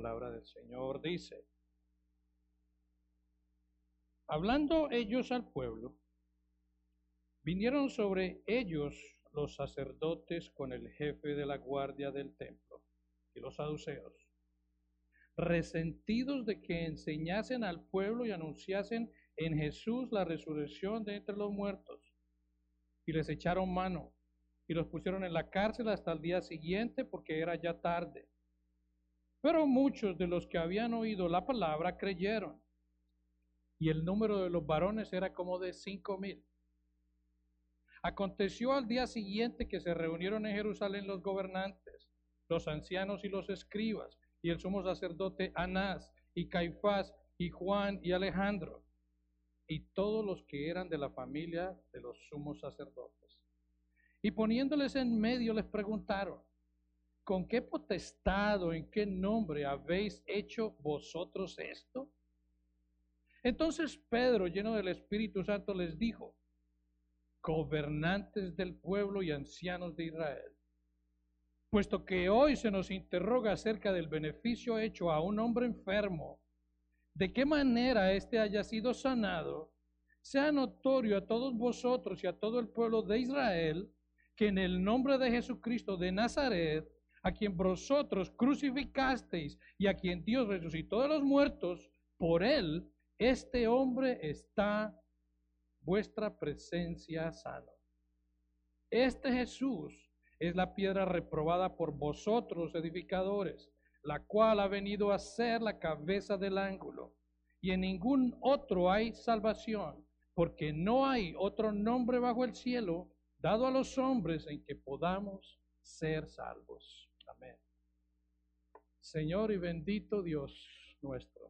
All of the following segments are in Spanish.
palabra del Señor dice: hablando ellos al pueblo, vinieron sobre ellos los sacerdotes con el jefe de la guardia del templo y los saduceos, resentidos de que enseñasen al pueblo y anunciasen en Jesús la resurrección de entre los muertos. Y les echaron mano y los pusieron en la cárcel hasta el día siguiente, porque era ya tarde. Pero muchos de los que habían oído la palabra creyeron, y el número de los varones era como de 5,000. Aconteció al día siguiente que se reunieron en Jerusalén los gobernantes, los ancianos y los escribas, y el sumo sacerdote Anás, y Caifás, y Juan, y Alejandro, y todos los que eran de la familia de los sumos sacerdotes. Y poniéndoles en medio les preguntaron: ¿con qué potestad o en qué nombre habéis hecho vosotros esto? Entonces Pedro, lleno del Espíritu Santo, les dijo: gobernantes del pueblo y ancianos de Israel, puesto que hoy se nos interroga acerca del beneficio hecho a un hombre enfermo, de qué manera éste haya sido sanado, sea notorio a todos vosotros y a todo el pueblo de Israel, que en el nombre de Jesucristo de Nazaret, a quien vosotros crucificasteis y a quien Dios resucitó de los muertos, por él este hombre está vuestra presencia sano. Este Jesús es la piedra reprobada por vosotros edificadores, la cual ha venido a ser la cabeza del ángulo. Y en ningún otro hay salvación, porque no hay otro nombre bajo el cielo dado a los hombres en que podamos ser salvos. Amén. Señor y bendito Dios nuestro,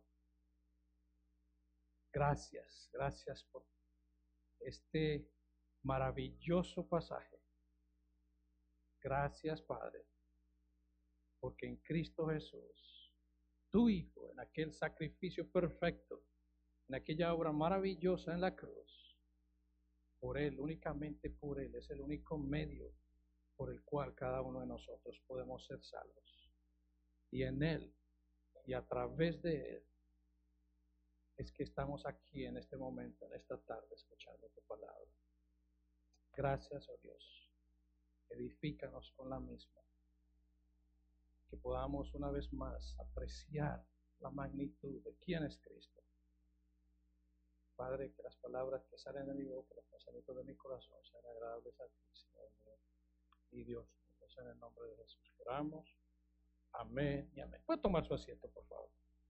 gracias por este maravilloso pasaje. Gracias, Padre, porque en Cristo Jesús, tu Hijo, en aquel sacrificio perfecto, en aquella obra maravillosa en la cruz, por Él, únicamente por Él, es el único medio por el cual cada uno de nosotros podemos ser salvos. Y en Él, y a través de Él, es que estamos aquí en este momento, en esta tarde, escuchando tu palabra. Gracias, oh Dios. Edifícanos con la misma. Que podamos una vez más apreciar la magnitud de quién es Cristo. Padre, que las palabras que salen de mi boca, los pensamientos de mi corazón sean agradables a ti, Señor mío y Dios mío. En el nombre de Jesús oramos. Amén y amén. ¿Puede tomar su asiento, por favor?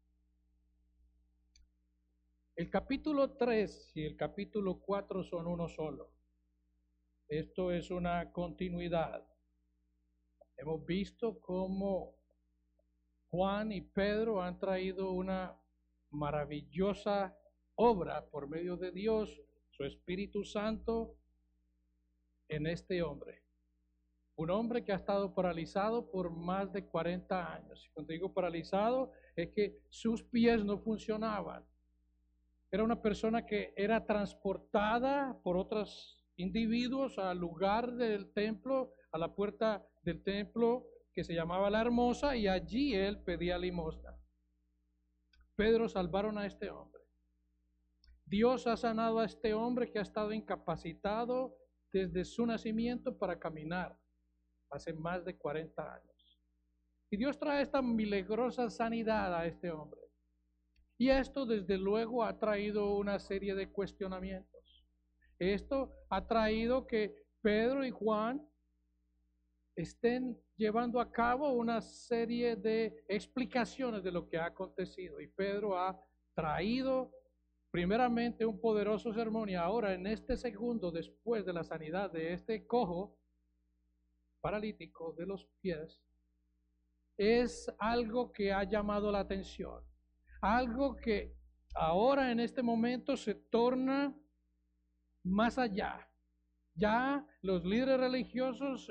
El capítulo 3 y el capítulo 4 son uno solo. Esto es una continuidad. Hemos visto cómo Juan y Pedro han traído una maravillosa obra por medio de Dios, su Espíritu Santo, en este hombre. Un hombre que ha estado paralizado por más de 40 años. Y cuando digo paralizado, es que sus pies no funcionaban. Era una persona que era transportada por otros individuos al lugar del templo, a la puerta del templo que se llamaba La Hermosa, y allí él pedía limosna. Pedro salvaron a este hombre. Dios ha sanado a este hombre que ha estado incapacitado desde su nacimiento para caminar hace más de 40 años. Y Dios trae esta milagrosa sanidad a este hombre. Y esto desde luego ha traído una serie de cuestionamientos. Esto ha traído que Pedro y Juan estén llevando a cabo una serie de explicaciones de lo que ha acontecido. Y Pedro ha traído primeramente un poderoso sermón, y ahora en este segundo, después de la sanidad de este cojo paralítico de los pies, es algo que ha llamado la atención. Algo que ahora en este momento se torna más allá. Ya los líderes religiosos,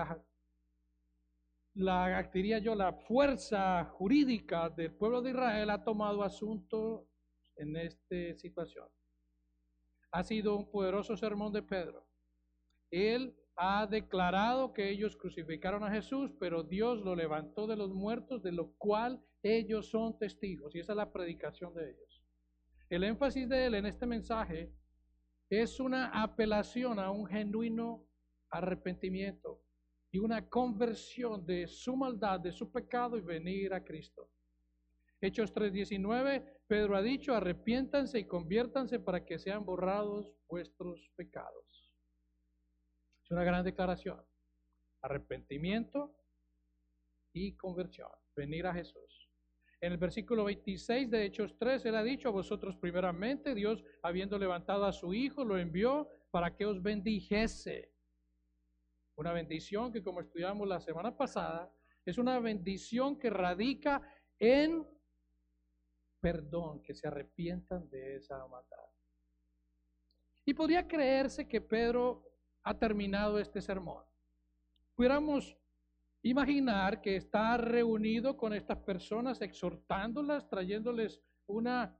diría yo, la fuerza jurídica del pueblo de Israel ha tomado asunto en esta situación. Ha sido un poderoso sermón de Pedro. Él ha declarado que ellos crucificaron a Jesús, pero Dios lo levantó de los muertos, de lo cual ellos son testigos. Y esa es la predicación de ellos. El énfasis de él en este mensaje es una apelación a un genuino arrepentimiento y una conversión de su maldad, de su pecado y venir a Cristo. Hechos 3:19, Pedro ha dicho, arrepiéntanse y conviértanse para que sean borrados vuestros pecados. Es una gran declaración. Arrepentimiento y conversión. Venir a Jesús. En el versículo 26 de Hechos 3, él ha dicho, a vosotros primeramente, Dios, habiendo levantado a su Hijo, lo envió para que os bendijese. Una bendición que, como estudiamos la semana pasada, es una bendición que radica en perdón, que se arrepientan de esa maldad. Y podría creerse que Pedro ha terminado este sermón. Pudiéramos imaginar que está reunido con estas personas, exhortándolas, trayéndoles una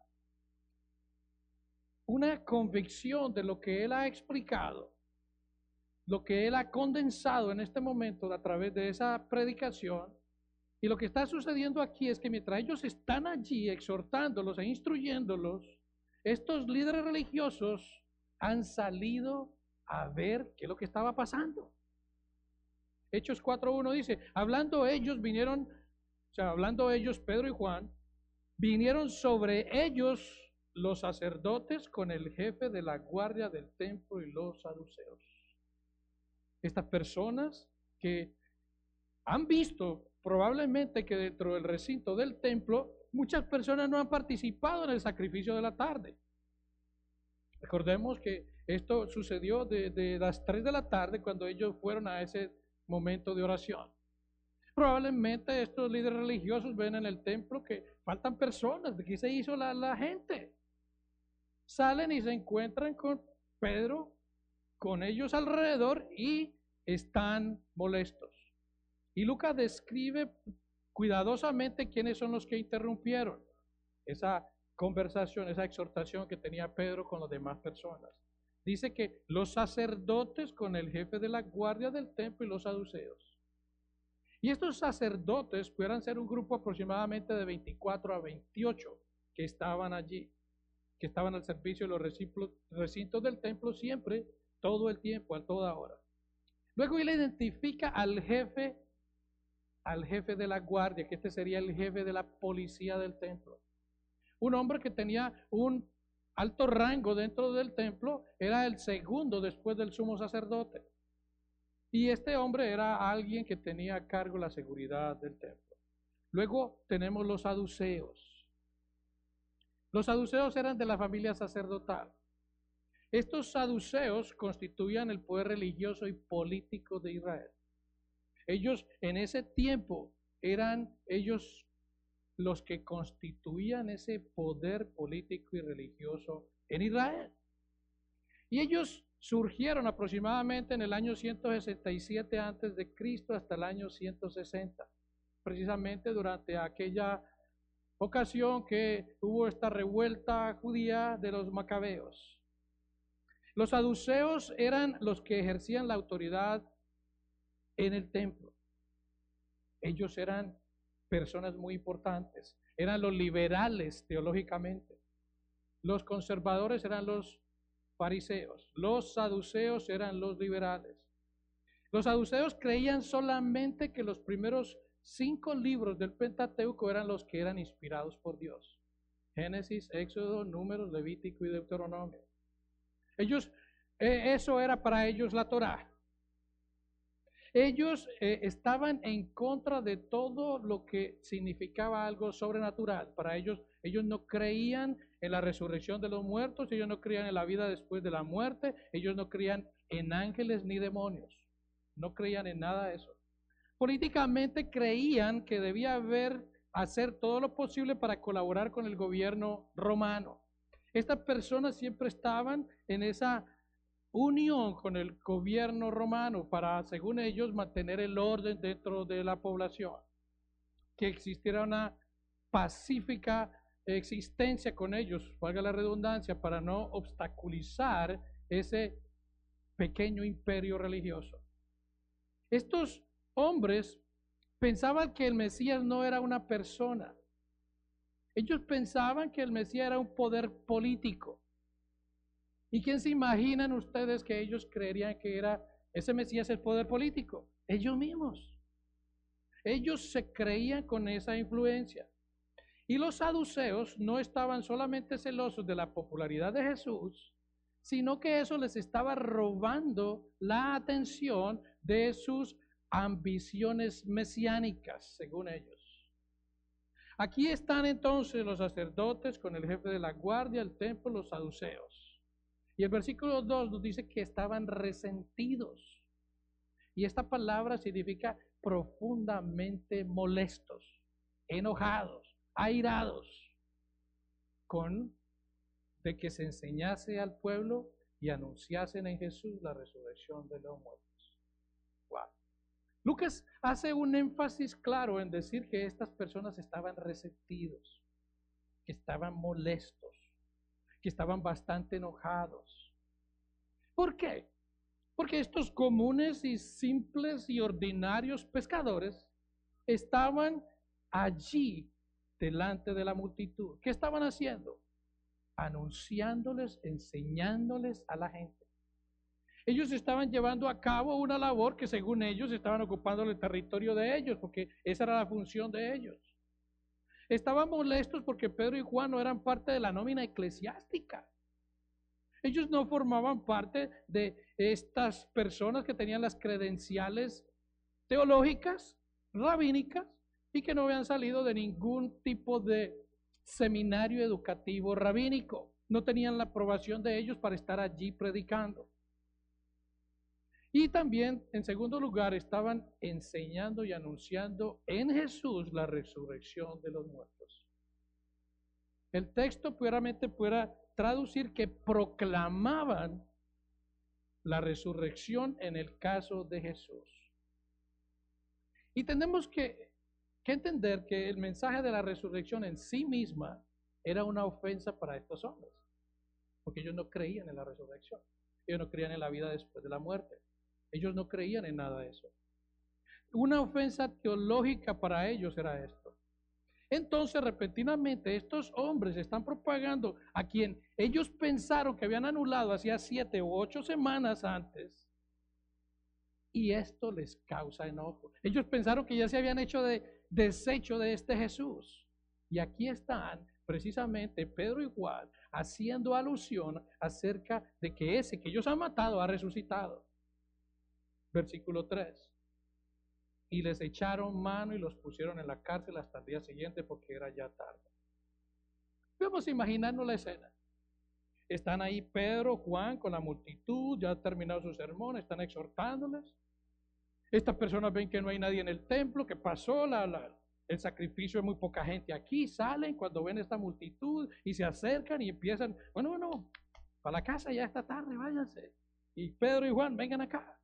convicción de lo que él ha explicado, lo que él ha condensado en este momento a través de esa predicación. Y lo que está sucediendo aquí es que mientras ellos están allí exhortándolos e instruyéndolos, estos líderes religiosos han salido a ver qué es lo que estaba pasando. Hechos 4:1 dice, hablando ellos, Pedro y Juan, vinieron sobre ellos los sacerdotes con el jefe de la guardia del templo y los saduceos. Estas personas que han visto probablemente que dentro del recinto del templo muchas personas no han participado en el sacrificio de la tarde. Recordemos que esto sucedió de las 3 de la tarde cuando ellos fueron a ese momento de oración. Probablemente estos líderes religiosos ven en el templo que faltan personas, de qué se hizo la gente. Salen y se encuentran con Pedro, con ellos alrededor y están molestos. Y Lucas describe cuidadosamente quiénes son los que interrumpieron esa conversación, esa exhortación que tenía Pedro con las demás personas. Dice que los sacerdotes con el jefe de la guardia del templo y los saduceos. Y estos sacerdotes pudieran ser un grupo aproximadamente de 24 a 28 que estaban allí, que estaban al servicio de los recintos del templo siempre, todo el tiempo, a toda hora. Luego él identifica al jefe de la guardia, que este sería el jefe de la policía del templo. Un hombre que tenía un alto rango dentro del templo, era el segundo después del sumo sacerdote. Y este hombre era alguien que tenía a cargo la seguridad del templo. Luego tenemos los saduceos. Los saduceos eran de la familia sacerdotal. Estos saduceos constituían el poder religioso y político de Israel. Ellos en ese tiempo eran ellos los que constituían ese poder político y religioso en Israel. Y ellos surgieron aproximadamente en el año 167 antes de Cristo hasta el año 160, precisamente durante aquella ocasión que hubo esta revuelta judía de los macabeos. Los saduceos eran los que ejercían la autoridad en el templo. Ellos eran personas muy importantes, eran los liberales teológicamente. Los conservadores eran los fariseos, los saduceos eran los liberales. Los saduceos creían solamente que los primeros 5 libros del Pentateuco eran los que eran inspirados por Dios: Génesis, Éxodo, Números, Levítico y Deuteronomio. Eso era para ellos la Torá. Ellos estaban en contra de todo lo que significaba algo sobrenatural. Para ellos no creían en la resurrección de los muertos, ellos no creían en la vida después de la muerte, ellos no creían en ángeles ni demonios, no creían en nada de eso. Políticamente creían que debía hacer todo lo posible para colaborar con el gobierno romano. Estas personas siempre estaban en esa unión con el gobierno romano para, según ellos, mantener el orden dentro de la población, que existiera una pacífica existencia con ellos, valga la redundancia, para no obstaculizar ese pequeño imperio religioso. Estos hombres pensaban que el Mesías no era una persona. Ellos pensaban que el Mesías era un poder político. ¿Y quién se imaginan ustedes que ellos creerían que era ese Mesías el poder político? Ellos mismos. Ellos se creían con esa influencia. Y los saduceos no estaban solamente celosos de la popularidad de Jesús, sino que eso les estaba robando la atención de sus ambiciones mesiánicas, según ellos. Aquí están entonces los sacerdotes con el jefe de la guardia, el templo, los saduceos. Y el versículo 2 nos dice que estaban resentidos. Y esta palabra significa profundamente molestos, enojados, airados, con de que se enseñase al pueblo y anunciasen en Jesús la resurrección de los muertos. Wow. Lucas hace un énfasis claro en decir que estas personas estaban resentidos, que estaban molestos, que estaban bastante enojados. ¿Por qué? Porque estos comunes y simples y ordinarios pescadores estaban allí delante de la multitud. ¿Qué estaban haciendo? Anunciándoles, enseñándoles a la gente. Ellos estaban llevando a cabo una labor que según ellos estaban ocupando el territorio de ellos, porque esa era la función de ellos. Estaban molestos porque Pedro y Juan no eran parte de la nómina eclesiástica. Ellos no formaban parte de estas personas que tenían las credenciales teológicas, rabínicas, y que no habían salido de ningún tipo de seminario educativo rabínico. No tenían la aprobación de ellos para estar allí predicando. Y también, en segundo lugar, estaban enseñando y anunciando en Jesús la resurrección de los muertos. El texto puramente puede traducir que proclamaban la resurrección en el caso de Jesús. Y tenemos que entender que el mensaje de la resurrección en sí misma era una ofensa para estos hombres, porque ellos no creían en la resurrección, ellos no creían en la vida después de la muerte, ellos no creían en nada de eso. Una ofensa teológica para ellos era esto. Entonces, repentinamente, estos hombres están propagando a quien ellos pensaron que habían anulado hacía 7 u 8 semanas antes. Y esto les causa enojo. Ellos pensaron que ya se habían hecho desecho de este Jesús. Y aquí están precisamente Pedro y Juan haciendo alusión acerca de que ese que ellos han matado ha resucitado. Versículo 3. Y les echaron mano y los pusieron en la cárcel hasta el día siguiente porque era ya tarde. Vamos a imaginarnos la escena. Están ahí Pedro, Juan con la multitud, ya han terminado su sermón, están exhortándoles. Estas personas ven que no hay nadie en el templo, que pasó el sacrificio de muy poca gente aquí, salen cuando ven esta multitud y se acercan y empiezan, bueno, para la casa ya esta tarde, váyanse. Y Pedro y Juan, vengan acá.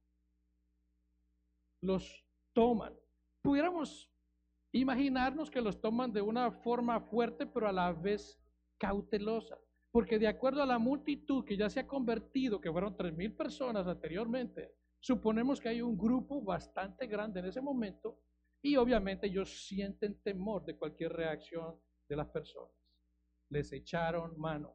Los toman. Pudiéramos imaginarnos que los toman de una forma fuerte, pero a la vez cautelosa. Porque de acuerdo a la multitud que ya se ha convertido, que fueron 3,000 personas anteriormente, suponemos que hay un grupo bastante grande en ese momento y obviamente ellos sienten temor de cualquier reacción de las personas. Les echaron mano.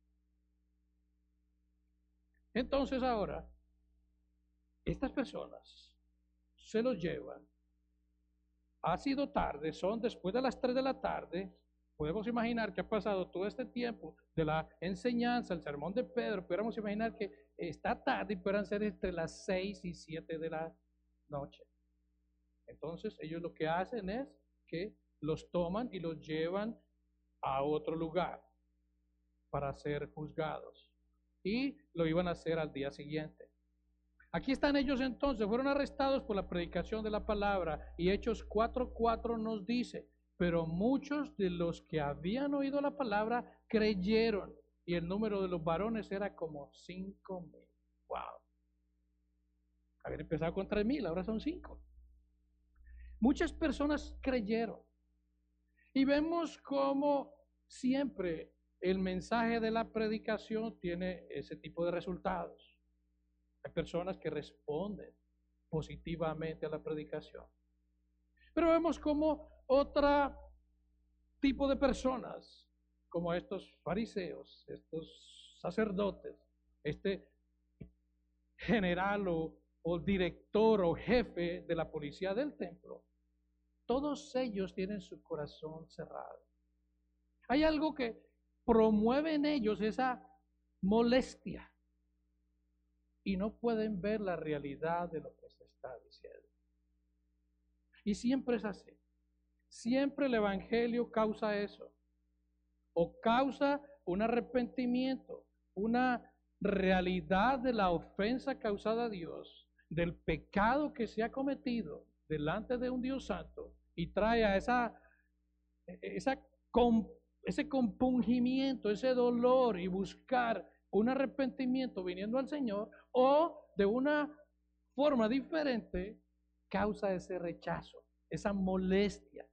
Entonces ahora, estas personas se los llevan. Ha sido tarde, son después de las 3 de la tarde. Podemos imaginar que ha pasado todo este tiempo de la enseñanza, el sermón de Pedro. Podemos imaginar que está tarde y puedan ser entre las 6 y 7 de la noche. Entonces ellos lo que hacen es que los toman y los llevan a otro lugar para ser juzgados. Y lo iban a hacer al día siguiente. Aquí están ellos entonces, fueron arrestados por la predicación de la palabra. Y Hechos 4:4 nos dice, pero muchos de los que habían oído la palabra creyeron. Y el número de los varones era como 5,000. Wow. Habían empezado con 3,000, ahora son 5. Muchas personas creyeron. Y vemos cómo siempre el mensaje de la predicación tiene ese tipo de resultados. Hay personas que responden. positivamente a la predicación. Pero vemos como otro tipo de personas, como estos fariseos, estos sacerdotes, este general o director o jefe de la policía del templo, todos ellos tienen su corazón cerrado. Hay algo que promueve en ellos esa molestia y no pueden ver la realidad de lo que se está diciendo. Y siempre es así. Siempre el Evangelio causa eso. O causa un arrepentimiento, una realidad de la ofensa causada a Dios, del pecado que se ha cometido delante de un Dios santo y trae a ese compungimiento, ese dolor y buscar un arrepentimiento viniendo al Señor, o de una forma diferente causa ese rechazo, esa molestia,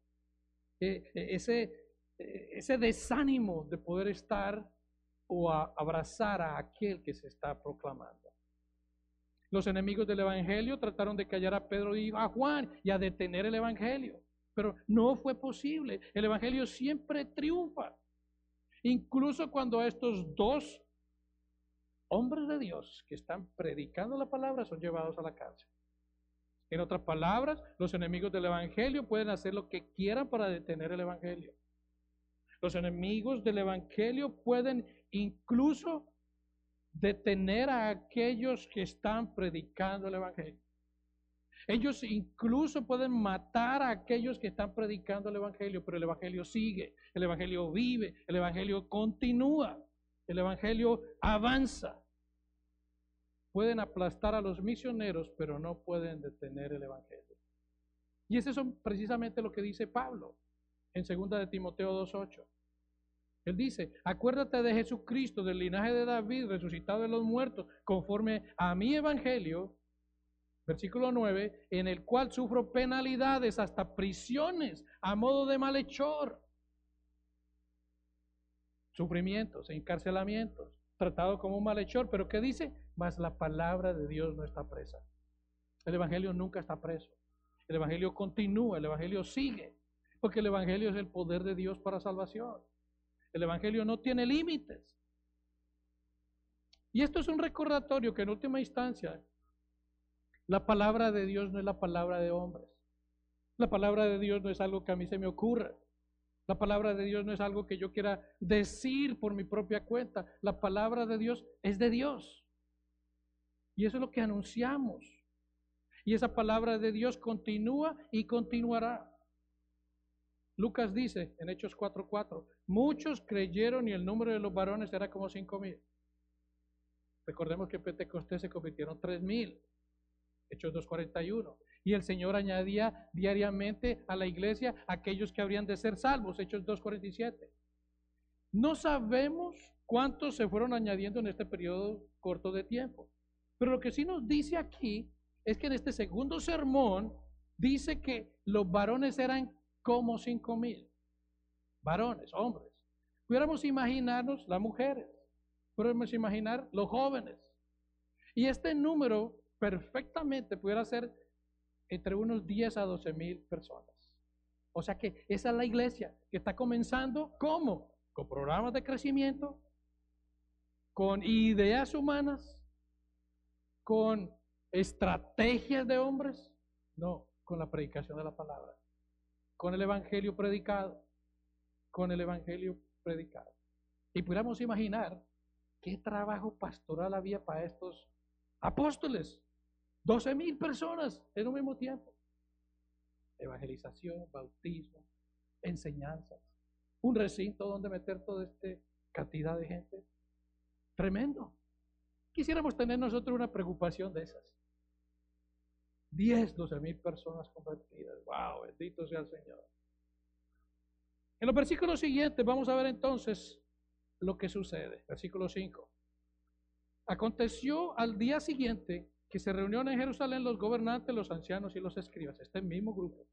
ese desánimo de poder estar o abrazar a aquel que se está proclamando. Los enemigos del Evangelio trataron de callar a Pedro y a Juan y a detener el Evangelio, pero no fue posible. El Evangelio siempre triunfa. Incluso cuando estos dos hombres de Dios que están predicando la palabra son llevados a la cárcel. En otras palabras, los enemigos del Evangelio pueden hacer lo que quieran para detener el Evangelio. Los enemigos del Evangelio pueden incluso detener a aquellos que están predicando el Evangelio. Ellos incluso pueden matar a aquellos que están predicando el Evangelio, pero el Evangelio sigue, el Evangelio vive, el Evangelio continúa, el Evangelio avanza. Pueden aplastar a los misioneros, pero no pueden detener el Evangelio. Y eso es precisamente lo que dice Pablo en 2 de Timoteo 2:8. Él dice: acuérdate de Jesucristo, del linaje de David, resucitado de los muertos, conforme a mi evangelio, versículo 9, en el cual sufro penalidades, hasta prisiones, a modo de malhechor. Sufrimientos, encarcelamientos, tratado como un malhechor. Pero ¿qué dice? Mas la palabra de Dios no está presa. El evangelio nunca está preso. El evangelio continúa, el evangelio sigue, porque el evangelio es el poder de Dios para salvación. El evangelio no tiene límites. Y esto es un recordatorio que en última instancia la palabra de Dios no es la palabra de hombres. La palabra de Dios no es algo que a mí se me ocurra. La palabra de Dios no es algo que yo quiera decir por mi propia cuenta. La palabra de Dios es de Dios. Y eso es lo que anunciamos. Y esa palabra de Dios continúa y continuará. Lucas dice en Hechos 4:4, muchos creyeron y el número de los varones era como 5,000. Recordemos que en Pentecostés se convirtieron 3,000. Hechos 2:41. Y el Señor añadía diariamente a la iglesia aquellos que habrían de ser salvos. Hechos 2:47. No sabemos cuántos se fueron añadiendo en este periodo corto de tiempo. Pero lo que sí nos dice aquí es que en este segundo sermón dice que los varones eran como 5,000. Varones, hombres. Pudiéramos imaginarnos las mujeres. Pudiéramos imaginar los jóvenes. Y este número perfectamente pudiera ser entre unos 10 a 12,000 personas. O sea que esa es la iglesia que está comenzando. ¿Cómo? Con programas de crecimiento, con ideas humanas, con estrategias de hombres. No, con la predicación de la palabra, con el evangelio predicado, con el evangelio predicado. Y pudiéramos imaginar qué trabajo pastoral había para estos apóstoles. 12,000 personas en un mismo tiempo. Evangelización, bautismo, enseñanzas, un recinto donde meter toda esta cantidad de gente. Tremendo. Quisiéramos tener nosotros una preocupación de esas. 12,000 personas convertidas. Wow, bendito sea el Señor. En los versículos siguientes vamos a ver entonces lo que sucede. Versículo 5. Aconteció al día siguiente que se reunieron en Jerusalén los gobernantes, los ancianos y los escribas. Este mismo grupo.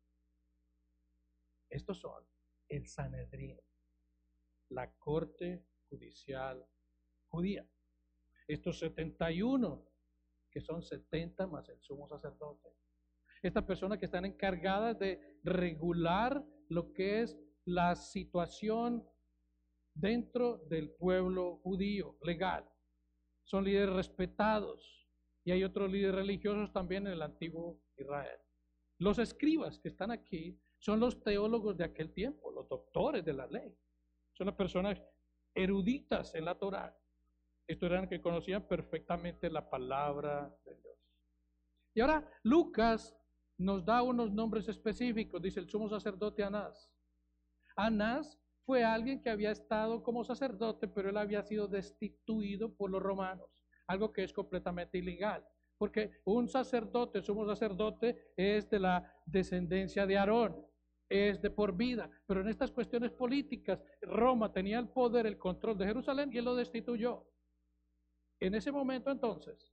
Estos son el Sanedrín, la corte judicial judía. Estos 71 que son 70 más el sumo sacerdote. Estas personas que están encargadas de regular lo que es la situación dentro del pueblo judío legal. Son líderes respetados y hay otros líderes religiosos también en el antiguo Israel. Los escribas que están aquí son los teólogos de aquel tiempo, los doctores de la ley. Son las personas eruditas en la Torá. Estos eran que conocían perfectamente la palabra de Dios. Y ahora Lucas nos da unos nombres específicos. Dice el sumo sacerdote Anás. Anás fue alguien que había estado como sacerdote, pero él había sido destituido por los romanos, algo que es completamente ilegal, porque un sacerdote, sumo sacerdote, es de la descendencia de Aarón, es de por vida, pero en estas cuestiones políticas, Roma tenía el poder, el control de Jerusalén y él lo destituyó. En ese momento entonces,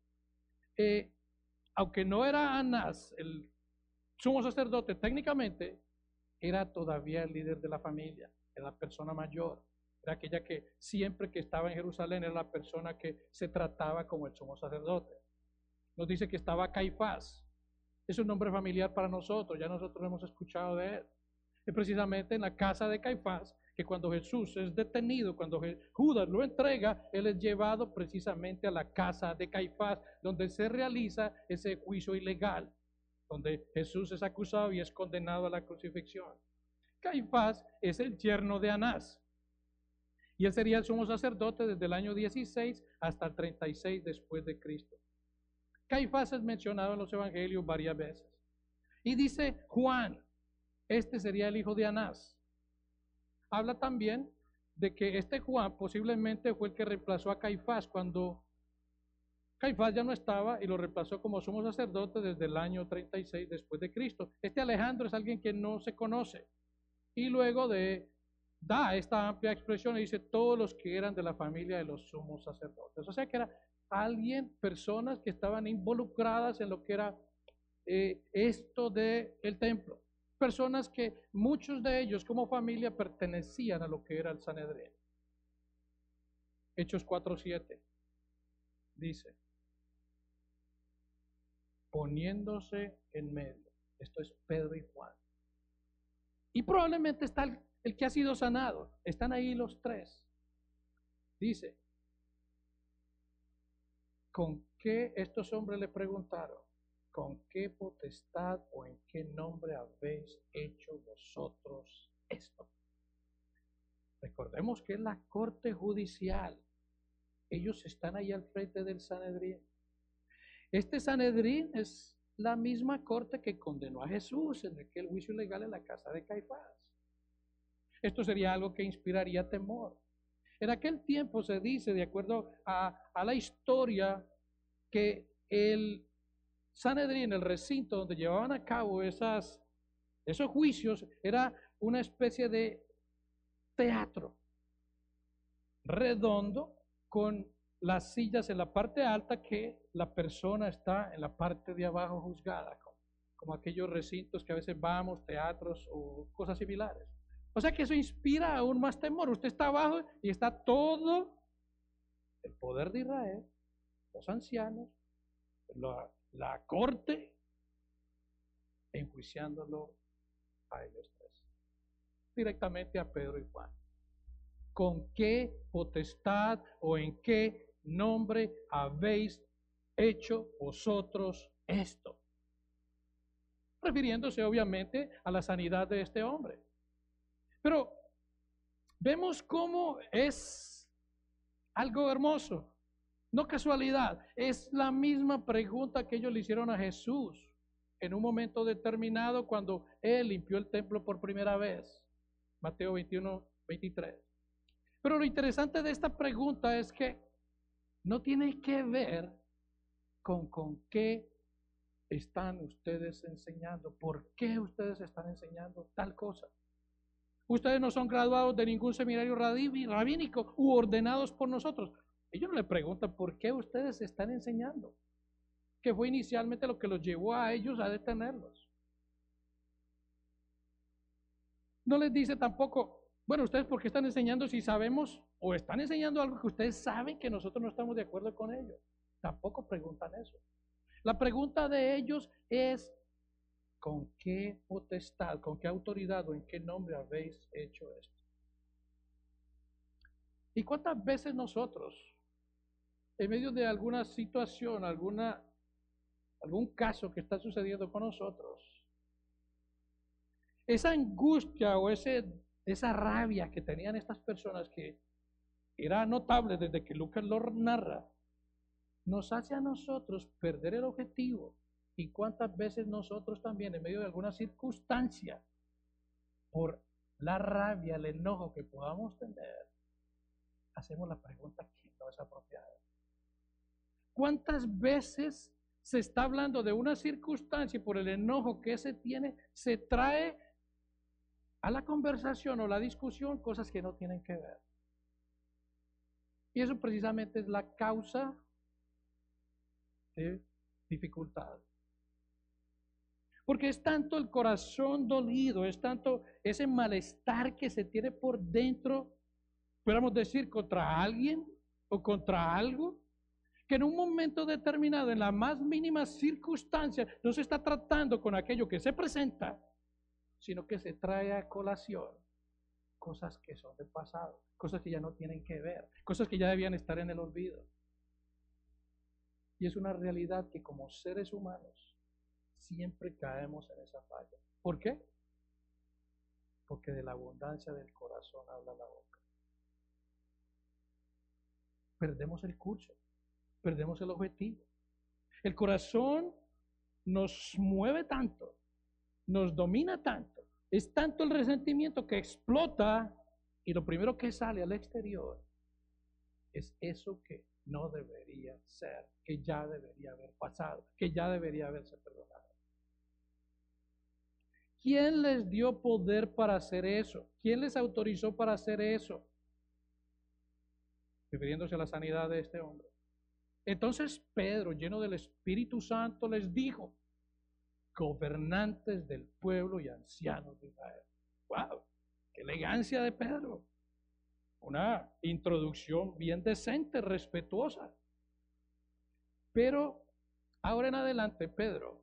aunque no era Anás el sumo sacerdote técnicamente, era todavía el líder de la familia, era la persona mayor, era aquella que siempre que estaba en Jerusalén era la persona que se trataba como el sumo sacerdote. Nos dice que estaba Caifás, es un nombre familiar para nosotros, ya nosotros hemos escuchado de él. Es precisamente en la casa de Caifás que cuando Jesús es detenido, cuando Judas lo entrega, él es llevado precisamente a la casa de Caifás, donde se realiza ese juicio ilegal, donde Jesús es acusado y es condenado a la crucifixión. Caifás es el yerno de Anás, y él sería el sumo sacerdote desde el año 16 hasta el 36 después de Cristo. Caifás es mencionado en los evangelios varias veces. Y dice Juan, este sería el hijo de Anás. Habla también de que este Juan posiblemente fue el que reemplazó a Caifás cuando Caifás ya no estaba y lo reemplazó como sumo sacerdote desde el año 36 después de Cristo. Este Alejandro es alguien que no se conoce. Y luego da esta amplia expresión y dice todos los que eran de la familia de los sumos sacerdotes. O sea que era alguien, personas que estaban involucradas en lo que era esto del templo. Personas que muchos de ellos como familia pertenecían a lo que era el Sanedrín. Hechos 4:7 dice, poniéndose en medio. Esto es Pedro y Juan. Y probablemente está el que ha sido sanado. Están ahí los tres. Dice, ¿con qué estos hombres le preguntaron? ¿Con qué potestad o en qué nombre habéis hecho vosotros esto? Recordemos que es la corte judicial. Ellos están ahí al frente del Sanedrín. Este Sanedrín es la misma corte que condenó a Jesús en aquel juicio ilegal en la casa de Caifás. Esto sería algo que inspiraría temor. En aquel tiempo se dice, de acuerdo a la historia, que el Sanedrín, el recinto donde llevaban a cabo esos juicios, era una especie de teatro redondo con las sillas en la parte alta que la persona está en la parte de abajo juzgada, como aquellos recintos que a veces vamos, teatros o cosas similares. O sea que eso inspira aún más temor. Usted está abajo y está todo el poder de Israel, los ancianos, la corte, enjuiciándolo a ellos tres, directamente a Pedro y Juan. ¿Con qué potestad o en qué nombre habéis hecho vosotros esto? Refiriéndose obviamente a la sanidad de este hombre. Pero vemos cómo es algo hermoso, no casualidad, es la misma pregunta que ellos le hicieron a Jesús en un momento determinado cuando él limpió el templo por primera vez, Mateo 21:23. Pero lo interesante de esta pregunta es que no tiene que ver con qué están ustedes enseñando, por qué ustedes están enseñando tal cosa. Ustedes no son graduados de ningún seminario rabínico u ordenados por nosotros. Ellos no le preguntan por qué ustedes están enseñando, que fue inicialmente lo que los llevó a ellos a detenerlos. No les dice tampoco, bueno, ustedes por qué están enseñando si sabemos o están enseñando algo que ustedes saben que nosotros no estamos de acuerdo con ellos. Tampoco preguntan eso. La pregunta de ellos es, ¿con qué potestad, con qué autoridad o en qué nombre habéis hecho esto? ¿Y cuántas veces nosotros, en medio de alguna situación, algún caso que está sucediendo con nosotros, esa angustia o esa rabia que tenían estas personas, que era notable desde que Lucas lo narra, nos hace a nosotros perder el objetivo? ¿Y cuántas veces nosotros también, en medio de alguna circunstancia, por la rabia, el enojo que podamos tener, hacemos la pregunta que no es apropiada? ¿Cuántas veces se está hablando de una circunstancia y por el enojo que se tiene, se trae a la conversación o la discusión cosas que no tienen que ver? Y eso precisamente es la causa de dificultad. Porque es tanto el corazón dolido, es tanto ese malestar que se tiene por dentro, podríamos decir, contra alguien o contra algo, que en un momento determinado, en la más mínima circunstancia, no se está tratando con aquello que se presenta, sino que se trae a colación cosas que son del pasado, cosas que ya no tienen que ver, cosas que ya debían estar en el olvido. Y es una realidad que como seres humanos siempre caemos en esa falla. ¿Por qué? Porque de la abundancia del corazón habla la boca. Perdemos el curso, perdemos el objetivo. El corazón nos mueve tanto, nos domina tanto, es tanto el resentimiento que explota y lo primero que sale al exterior es eso que no debería ser, que ya debería haber pasado, que ya debería haberse perdonado. ¿Quién les dio poder para hacer eso? ¿Quién les autorizó para hacer eso? Refiriéndose a la sanidad de este hombre. Entonces Pedro, lleno del Espíritu Santo, les dijo: gobernantes del pueblo y ancianos de Israel. ¡Wow! ¡Qué elegancia de Pedro! Una introducción bien decente, respetuosa. Pero ahora en adelante Pedro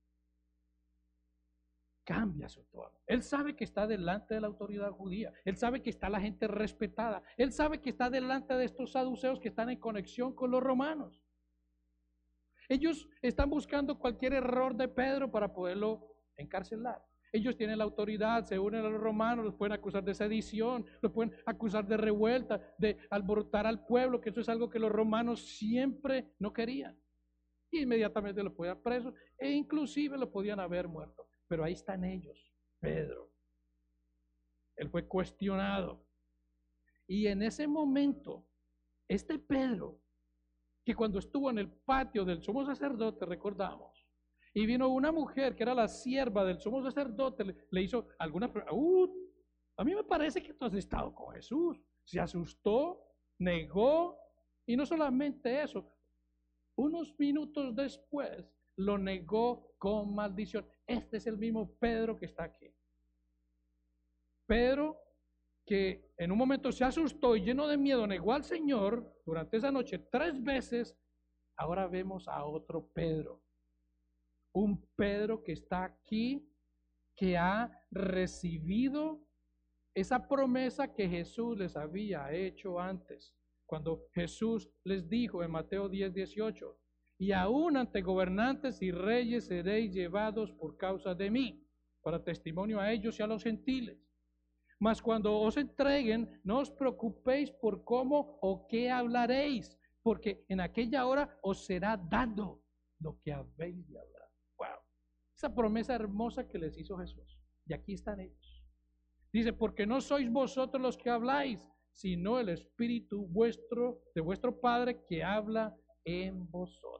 cambia su tono. Él sabe que está delante de la autoridad judía. Él sabe que está la gente respetada. Él sabe que está delante de estos saduceos que están en conexión con los romanos. Ellos están buscando cualquier error de Pedro para poderlo encarcelar. Ellos tienen la autoridad, se unen a los romanos, los pueden acusar de sedición, los pueden acusar de revuelta, de alborotar al pueblo, que eso es algo que los romanos siempre no querían. Y inmediatamente los podían presos e inclusive lo podían haber muerto. Pero ahí están ellos, Pedro. Él fue cuestionado. Y en ese momento, este Pedro, que cuando estuvo en el patio del sumo sacerdote, recordamos, y vino una mujer que era la sierva del sumo sacerdote, le hizo alguna pregunta. A mí me parece que tú has estado con Jesús. Se asustó, negó, y no solamente eso, unos minutos después lo negó con maldición. Este es el mismo Pedro que está aquí. Pedro, que en un momento se asustó y lleno de miedo negó al Señor durante esa noche 3 veces, ahora vemos a otro Pedro. Un Pedro que está aquí, que ha recibido esa promesa que Jesús les había hecho antes, cuando Jesús les dijo en Mateo 10:18, y aún ante gobernantes y reyes seréis llevados por causa de mí, para testimonio a ellos y a los gentiles. Mas cuando os entreguen, no os preocupéis por cómo o qué hablaréis, porque en aquella hora os será dado lo que habéis de hablar. Wow. Esa promesa hermosa que les hizo Jesús. Y aquí están ellos. Dice, porque no sois vosotros los que habláis, sino el Espíritu vuestro, de vuestro Padre, que habla en vosotros.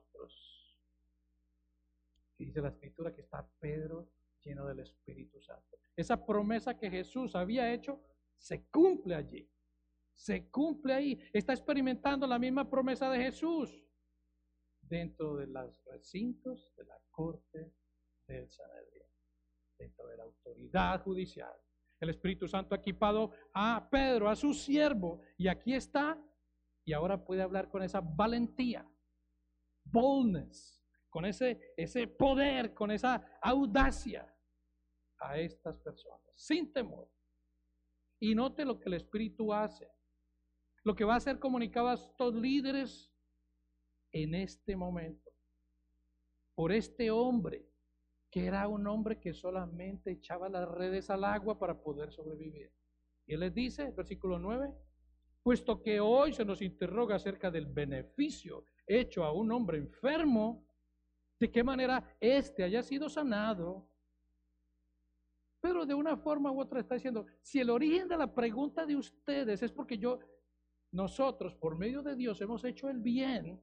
Y dice la Escritura que está Pedro lleno del Espíritu Santo. Esa promesa que Jesús había hecho se cumple allí. Se cumple ahí. Está experimentando la misma promesa de Jesús dentro de los recintos de la corte del Sanedrín, dentro de la autoridad judicial. El Espíritu Santo ha equipado a Pedro, a su siervo, y aquí está, y ahora puede hablar con esa valentía, boldness, con ese poder, con esa audacia a estas personas, sin temor. Y note lo que el Espíritu hace, lo que va a ser comunicado a estos líderes en este momento, por este hombre, que era un hombre que solamente echaba las redes al agua para poder sobrevivir. Y él les dice, versículo 9, puesto que hoy se nos interroga acerca del beneficio hecho a un hombre enfermo, de qué manera éste haya sido sanado. Pero de una forma u otra está diciendo, si el origen de la pregunta de ustedes es porque nosotros por medio de Dios hemos hecho el bien,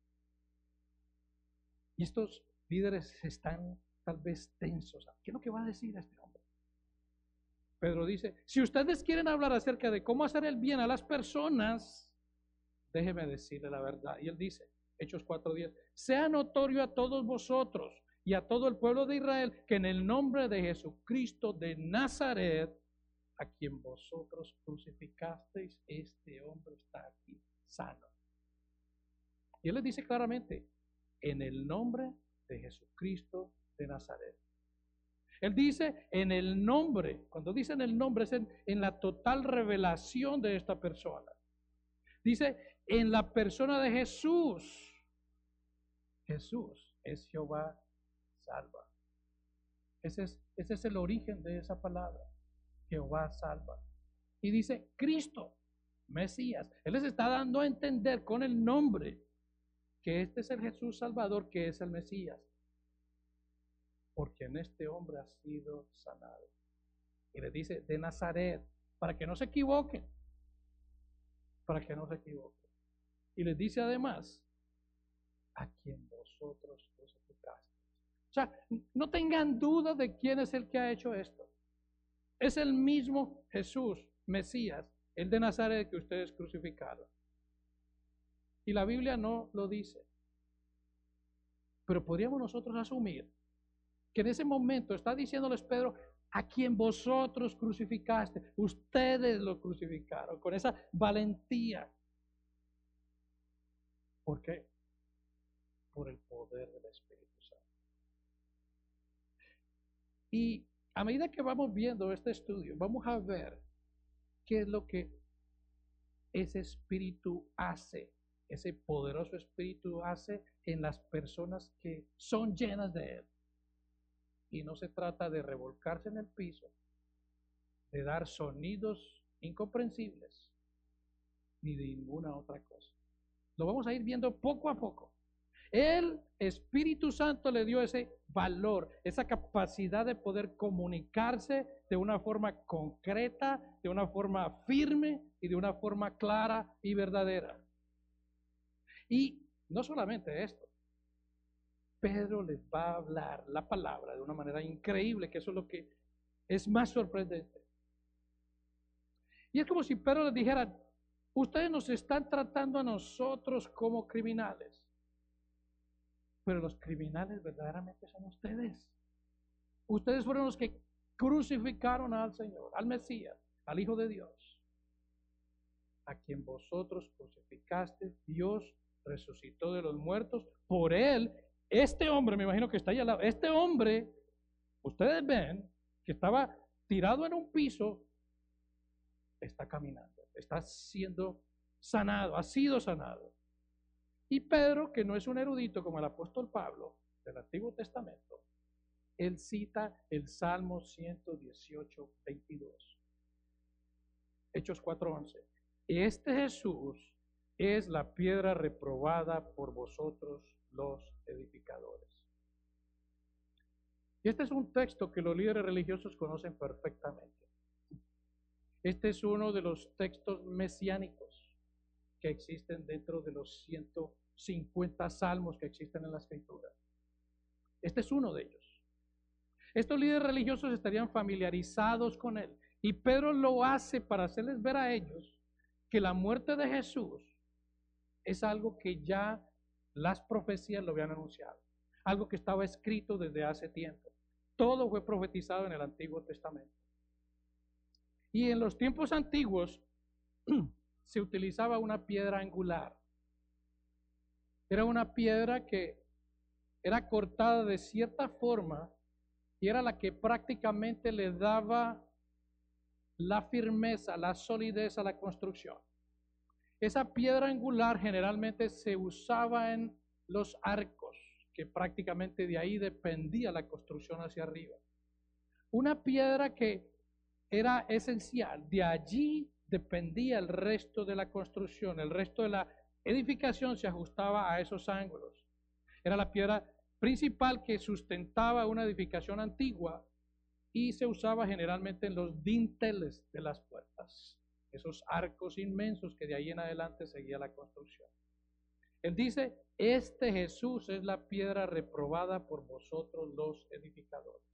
y estos líderes están tal vez tensos. ¿Qué es lo que va a decir este hombre? Pedro dice, si ustedes quieren hablar acerca de cómo hacer el bien a las personas, déjeme decirle la verdad. Y él dice, Hechos 4:10, sea notorio a todos vosotros y a todo el pueblo de Israel que en el nombre de Jesucristo de Nazaret, a quien vosotros crucificasteis, este hombre está aquí sano. Y él les dice claramente, en el nombre de Jesucristo de Nazaret. Él dice en el nombre, cuando dice en el nombre es en la total revelación de esta persona. Dice en la persona de Jesús. Jesús es Jehová salva. Ese es el origen de esa palabra, Jehová salva. Y dice Cristo, Mesías. Él les está dando a entender con el nombre que este es el Jesús Salvador, que es el Mesías, porque en este hombre ha sido sanado. Y le dice de Nazaret, para que no se equivoquen, para que no se equivoquen. Y les dice además, a quien vosotros crucificaste. O sea, no tengan duda de quién es el que ha hecho esto. Es el mismo Jesús, Mesías, el de Nazaret que ustedes crucificaron. Y la Biblia no lo dice. Pero podríamos nosotros asumir que en ese momento está diciéndoles Pedro, a quien vosotros crucificaste, ustedes lo crucificaron, con esa valentía. ¿Por qué? Por el poder del Espíritu Santo. Y a medida que vamos viendo este estudio, vamos a ver qué es lo que ese Espíritu hace. Ese poderoso Espíritu hace en las personas que son llenas de Él. Y no se trata de revolcarse en el piso, de dar sonidos incomprensibles, ni de ninguna otra cosa. Lo vamos a ir viendo poco a poco. El Espíritu Santo le dio ese valor, esa capacidad de poder comunicarse de una forma concreta, de una forma firme y de una forma clara y verdadera. Y no solamente esto, Pedro les va a hablar la palabra de una manera increíble, que eso es lo que es más sorprendente. Y es como si Pedro les dijera, ustedes nos están tratando a nosotros como criminales, pero los criminales verdaderamente son ustedes. Ustedes fueron los que crucificaron al Señor, al Mesías, al Hijo de Dios, a quien vosotros crucificaste. Dios resucitó de los muertos. Por él, este hombre, me imagino que está ahí al lado, este hombre, ustedes ven que estaba tirado en un piso, está caminando, está siendo sanado, ha sido sanado. Y Pedro, que no es un erudito como el apóstol Pablo del Antiguo Testamento, él cita el Salmo 118, 22. Hechos 4:11. Este Jesús es la piedra reprobada por vosotros los edificadores. Y este es un texto que los líderes religiosos conocen perfectamente. Este es uno de los textos mesiánicos que existen dentro de los 150 salmos que existen en la Escritura. Este es uno de ellos. Estos líderes religiosos estarían familiarizados con él. Y Pedro lo hace para hacerles ver a ellos que la muerte de Jesús es algo que ya las profecías lo habían anunciado. Algo que estaba escrito desde hace tiempo. Todo fue profetizado en el Antiguo Testamento. Y en los tiempos antiguos se utilizaba una piedra angular. Era una piedra que era cortada de cierta forma y era la que prácticamente le daba la firmeza, la solidez a la construcción. Esa piedra angular generalmente se usaba en los arcos, que prácticamente de ahí dependía la construcción hacia arriba. Una piedra que era esencial, de allí dependía el resto de la construcción, el resto de la edificación se ajustaba a esos ángulos. Era la piedra principal que sustentaba una edificación antigua y se usaba generalmente en los dinteles de las puertas, esos arcos inmensos que de ahí en adelante seguía la construcción. Él dice, este Jesús es la piedra reprobada por vosotros los edificadores.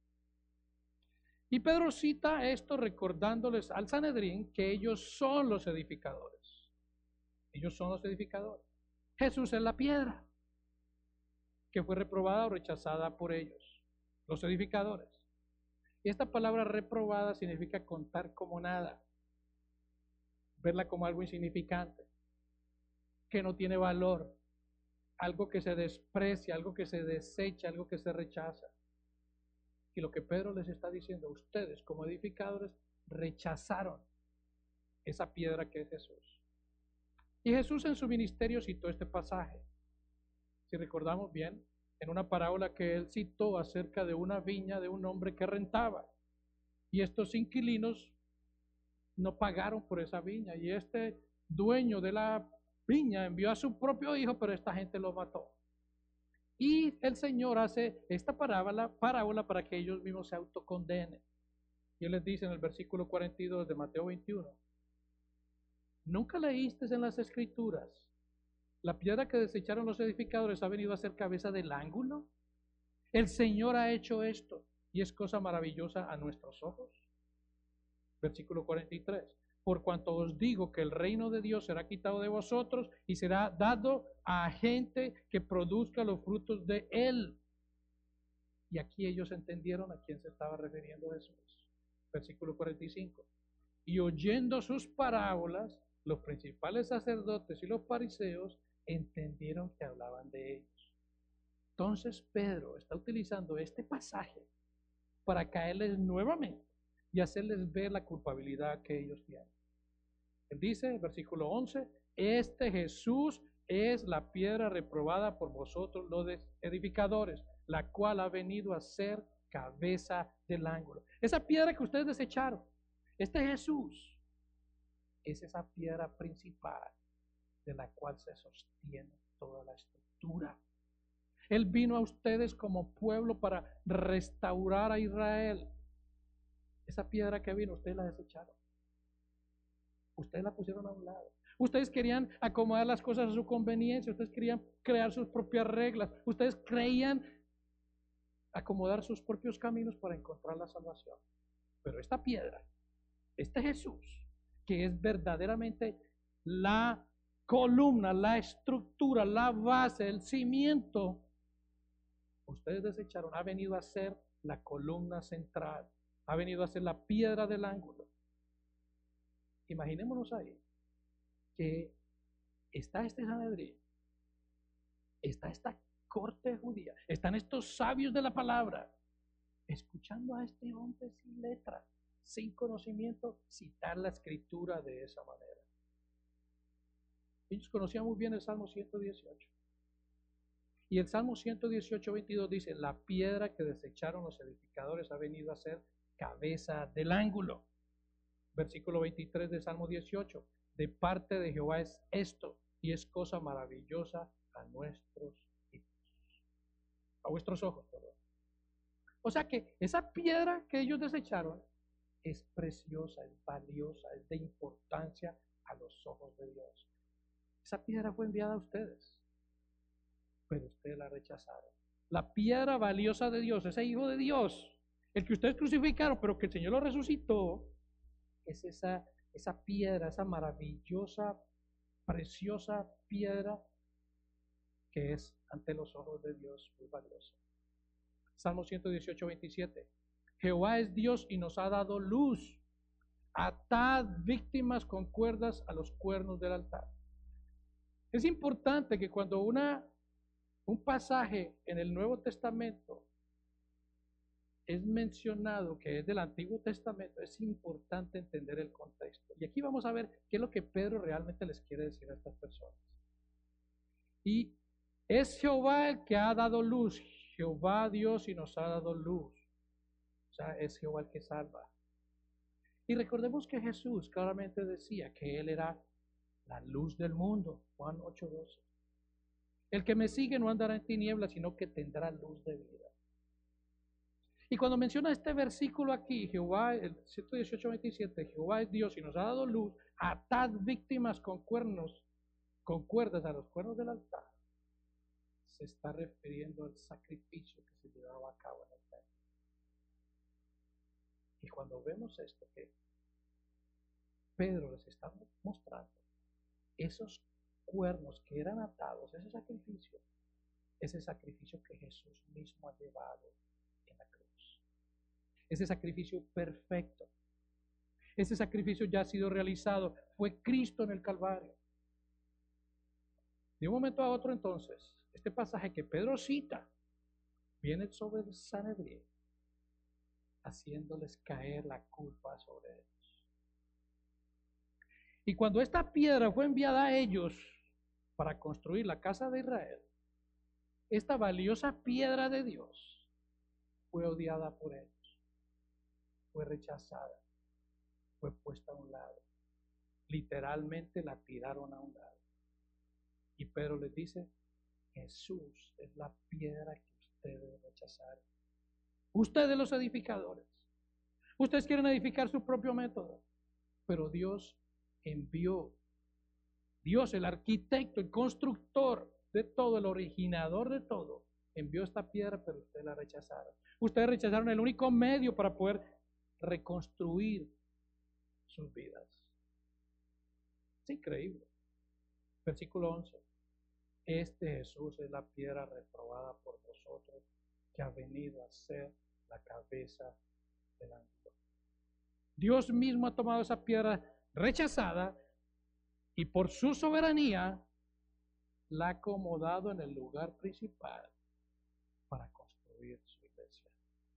Y Pedro cita esto recordándoles al Sanedrín que ellos son los edificadores. Ellos son los edificadores. Jesús es la piedra que fue reprobada o rechazada por ellos, los edificadores. Y esta palabra reprobada significa contar como nada, verla como algo insignificante, que no tiene valor, algo que se desprecia, algo que se desecha, algo que se rechaza. Y lo que Pedro les está diciendo, ustedes como edificadores rechazaron esa piedra que es Jesús. Y Jesús en su ministerio citó este pasaje. Si recordamos bien, en una parábola que él citó acerca de una viña de un hombre que rentaba. Y estos inquilinos no pagaron por esa viña. Y este dueño de la viña envió a su propio hijo, pero esta gente lo mató. Y el Señor hace esta parábola para que ellos mismos se autocondenen. Y él les dice en el versículo 42 de Mateo 21, ¿nunca leíste en las Escrituras? La piedra que desecharon los edificadores ha venido a ser cabeza del ángulo. El Señor ha hecho esto y es cosa maravillosa a nuestros ojos. Versículo 43. Por cuanto os digo que el reino de Dios será quitado de vosotros y será dado a gente que produzca los frutos de él. Y aquí ellos entendieron a quién se estaba refiriendo Jesús. Versículo 45. Y oyendo sus parábolas, los principales sacerdotes y los fariseos entendieron que hablaban de ellos. Entonces Pedro está utilizando este pasaje para caerles nuevamente y hacerles ver la culpabilidad que ellos tienen. Él dice, versículo 11, este Jesús es la piedra reprobada por vosotros los edificadores, la cual ha venido a ser cabeza del ángulo. Esa piedra que ustedes desecharon, este Jesús, es esa piedra principal de la cual se sostiene toda la estructura. Él vino a ustedes como pueblo para restaurar a Israel. Esa piedra que vino, ustedes la desecharon. Ustedes la pusieron a un lado. Ustedes querían acomodar las cosas a su conveniencia. Ustedes querían crear sus propias reglas. Ustedes creían acomodar sus propios caminos para encontrar la salvación. Pero esta piedra, este Jesús, que es verdaderamente la columna, la estructura, la base, el cimiento, ustedes desecharon, ha venido a ser la columna central, ha venido a ser la piedra del ángulo. Imaginémonos ahí que está este Sanedrín, está esta corte judía, están estos sabios de la palabra, escuchando a este hombre sin letra, sin conocimiento, citar la escritura de esa manera. Ellos conocían muy bien el Salmo 118. Y el Salmo 118, 22 dice, la piedra que desecharon los edificadores ha venido a ser cabeza del ángulo. Versículo 23 del Salmo 18, de parte de Jehová es esto, y es cosa maravillosa a nuestros a vuestros ojos, perdón. O sea que esa piedra que ellos desecharon es preciosa, es valiosa, es de importancia a los ojos de Dios. Esa piedra fue enviada a ustedes, pero ustedes la rechazaron. La piedra valiosa de Dios, ese Hijo de Dios, el que ustedes crucificaron, pero que el Señor lo resucitó, es esa piedra, esa maravillosa, preciosa piedra que es ante los ojos de Dios muy valiosa. Salmo 118, 27. Jehová es Dios y nos ha dado luz. Atad víctimas con cuerdas a los cuernos del altar. Es importante que cuando una un pasaje en el Nuevo Testamento es mencionado que es del Antiguo Testamento, es importante entender el contexto. Y aquí vamos a ver qué es lo que Pedro realmente les quiere decir a estas personas. Y es Jehová el que ha dado luz, Jehová Dios y nos ha dado luz. O sea, es Jehová el que salva. Y recordemos que Jesús claramente decía que Él era la luz del mundo, Juan 8:12. El que me sigue no andará en tinieblas, sino que tendrá luz de vida. Y cuando menciona este versículo aquí, Jehová, el 118:27, Jehová es Dios y nos ha dado luz, atad víctimas con cuerdas a los cuernos del altar, se está refiriendo al sacrificio que se llevaba a cabo en el templo. Y cuando vemos esto, que Pedro les está mostrando esos cuernos que eran atados, ese sacrificio que Jesús mismo ha llevado en la cruz, ese sacrificio perfecto, ese sacrificio ya ha sido realizado, fue Cristo en el Calvario. De un momento a otro, entonces, este pasaje que Pedro cita viene sobre el Sanedrín, haciéndoles caer la culpa sobre ellos. Y cuando esta piedra fue enviada a ellos para construir la casa de Israel, esta valiosa piedra de Dios fue odiada por ellos, fue rechazada, fue puesta a un lado. Literalmente la tiraron a un lado. Y Pedro les dice, Jesús es la piedra que ustedes rechazaron. Ustedes los edificadores. Ustedes quieren edificar su propio método. Pero Dios envió, Dios el arquitecto, el constructor de todo, el originador de todo, envió esta piedra, pero ustedes la rechazaron. Ustedes rechazaron el único medio para poder reconstruir sus vidas. Es increíble. Versículo 11. Este Jesús es la piedra reprobada por vosotros, que ha venido a ser la cabeza del ángulo. Dios mismo ha tomado esa piedra rechazada y por su soberanía la ha acomodado en el lugar principal para construir su iglesia.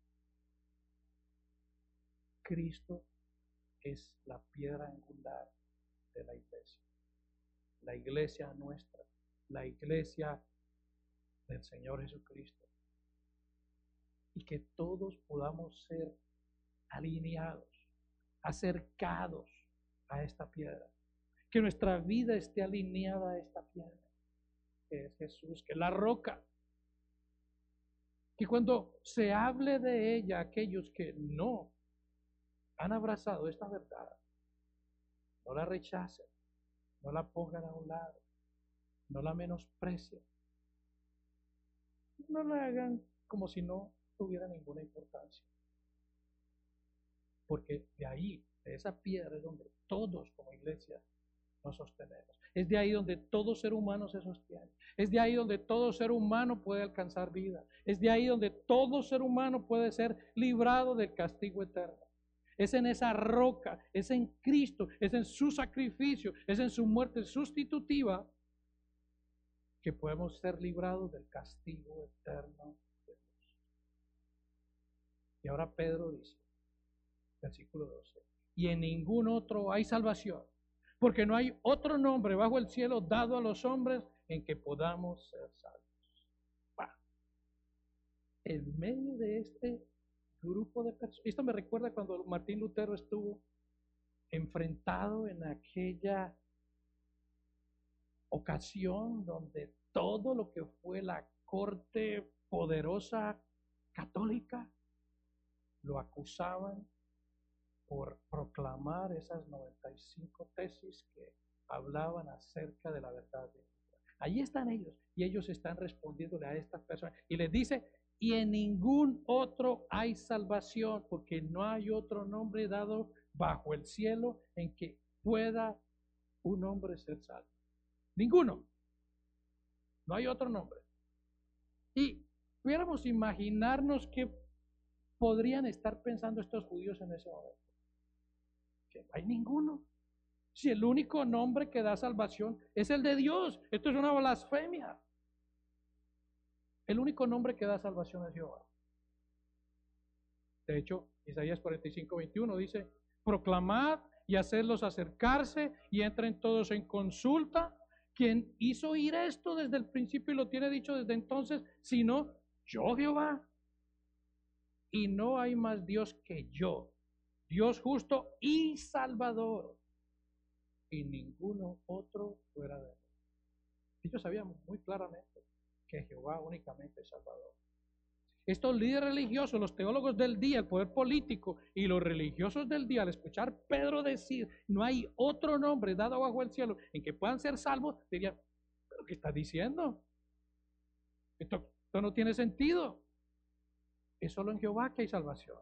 Cristo es la piedra angular de la iglesia nuestra, la iglesia del Señor Jesucristo. Y que todos podamos ser alineados, acercados a esta piedra. Que nuestra vida esté alineada a esta piedra, que es Jesús, que es la roca. Que cuando se hable de ella, aquellos que no han abrazado esta verdad, no la rechacen, no la pongan a un lado, no la menosprecien, no la hagan como si no tuviera ninguna importancia. Porque de ahí, de esa piedra es donde todos como iglesia nos sostenemos. Es de ahí donde todo ser humano se sostiene. Es de ahí donde todo ser humano puede alcanzar vida. Es de ahí donde todo ser humano puede ser librado del castigo eterno. Es en esa roca, es en Cristo, es en su sacrificio, es en su muerte sustitutiva que podemos ser librados del castigo eterno de Dios. Y ahora Pedro dice, versículo 12, y en ningún otro hay salvación, porque no hay otro nombre bajo el cielo dado a los hombres en que podamos ser salvos. En medio de este grupo de personas, esto me recuerda cuando Martín Lutero estuvo enfrentado en aquella ocasión donde todo lo que fue la corte poderosa católica lo acusaban por proclamar esas 95 tesis que hablaban acerca de la verdad bíblica. Allí están ellos y ellos están respondiéndole a estas personas y les dice, y en ningún otro hay salvación, porque no hay otro nombre dado bajo el cielo en que pueda un hombre ser salvo. Ninguno. No hay otro nombre. Y pudiéramos imaginarnos qué podrían estar pensando estos judíos en ese momento. Que no hay ninguno. Si el único nombre que da salvación es el de Dios. Esto es una blasfemia. El único nombre que da salvación es Jehová. De hecho, Isaías 45:21 dice, proclamad y hacedlos acercarse y entren todos en consulta. Quien hizo oír esto desde el principio y lo tiene dicho desde entonces, sino yo Jehová. Y no hay más Dios que yo, Dios justo y salvador, y ninguno otro fuera de él. Ellos sabían muy claramente que Jehová únicamente es salvador. Estos líderes religiosos, los teólogos del día, el poder político y los religiosos del día, al escuchar Pedro decir, no hay otro nombre dado bajo el cielo en que puedan ser salvos, dirían, ¿pero qué estás diciendo? Esto no tiene sentido. Es solo en Jehová que hay salvación.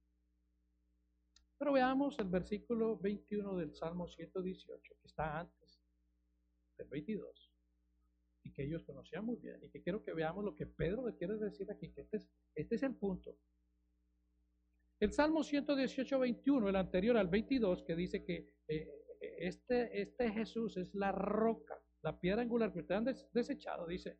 Pero veamos el versículo 21 del Salmo 118, que está antes del 22, y que ellos conocían muy bien, y que quiero que veamos lo que Pedro le quiere decir aquí, que este es el punto. El Salmo 118, 21, el anterior al 22, que dice que este Jesús es la roca, la piedra angular que ustedes han desechado, dice,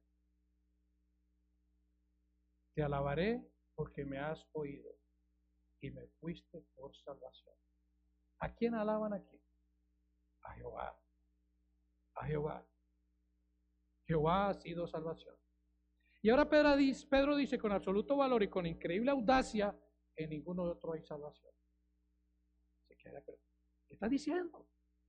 te alabaré porque me has oído y me fuiste por salvación. ¿A quién alaban aquí? A Jehová. A Jehová. Jehová ha sido salvación. Y ahora Pedro dice con absoluto valor y con increíble audacia, en ninguno otro hay salvación. Se queda, pero ¿qué está diciendo?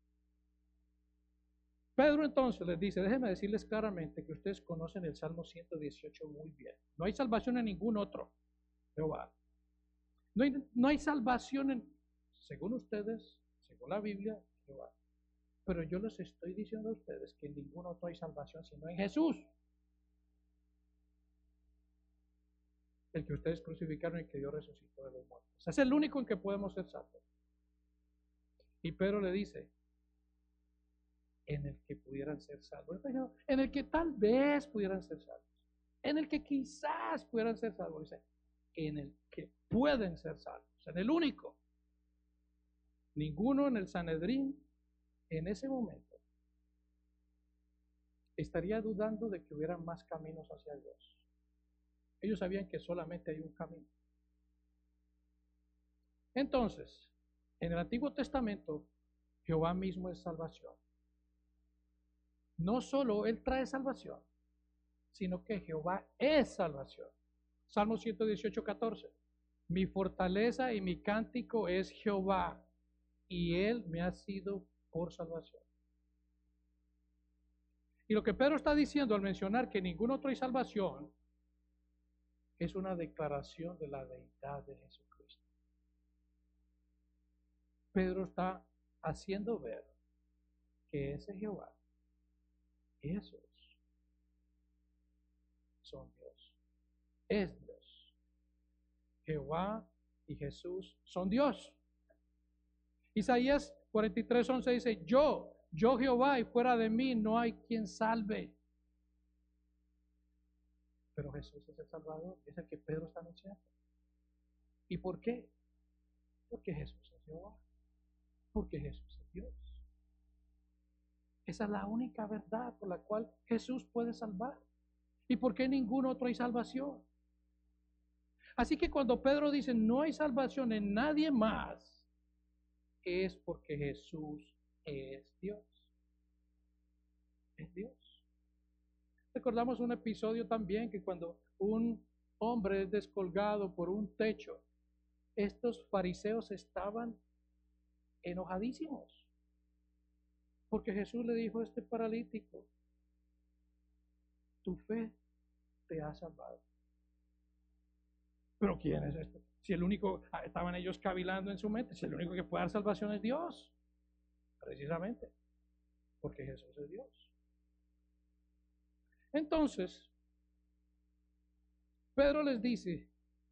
Pedro entonces les dice, déjenme decirles claramente que ustedes conocen el Salmo 118 muy bien. No hay salvación en ningún otro. Jehová. No hay salvación según ustedes, según la Biblia, Jehová. Pero yo les estoy diciendo a ustedes que en ningún otro hay salvación sino en Jesús. El que ustedes crucificaron y que Dios resucitó de los muertos. Es el único en que podemos ser salvos. Y Pedro le dice, en el que pudieran ser salvos. En el que tal vez pudieran ser salvos. En el que quizás pudieran ser salvos. Dice, en el que pueden ser salvos. En el único. Ninguno en el Sanedrín en ese momento estaría dudando de que hubieran más caminos hacia Dios. Ellos sabían que solamente hay un camino. Entonces, en el Antiguo Testamento, Jehová mismo es salvación. No solo Él trae salvación, sino que Jehová es salvación. Salmo 118, 14. Mi fortaleza y mi cántico es Jehová, y Él me ha sido por salvación. Y lo que Pedro está diciendo al mencionar que ningún otro hay salvación, es una declaración de la deidad de Jesucristo. Pedro está haciendo ver que ese Jehová, esos son Dios. Es Dios. Jehová y Jesús son Dios. Isaías 43:11 dice, yo Jehová, y fuera de mí no hay quien salve. Pero Jesús es el Salvador, es el que Pedro está anunciando. ¿Y por qué? Porque Jesús es Jehová. Porque Jesús es Dios. Esa es la única verdad por la cual Jesús puede salvar. ¿Y por qué ningún otro hay salvación? Así que cuando Pedro dice no hay salvación en nadie más, es porque Jesús es Dios. Es Dios. Recordamos un episodio también que cuando un hombre es descolgado por un techo, estos fariseos estaban enojadísimos. Porque Jesús le dijo a este paralítico, tu fe te ha salvado. ¿Pero quién es este? Si el único, estaban ellos cavilando en su mente, si el único que puede dar salvación es Dios. Precisamente, porque Jesús es Dios. Entonces, Pedro les dice,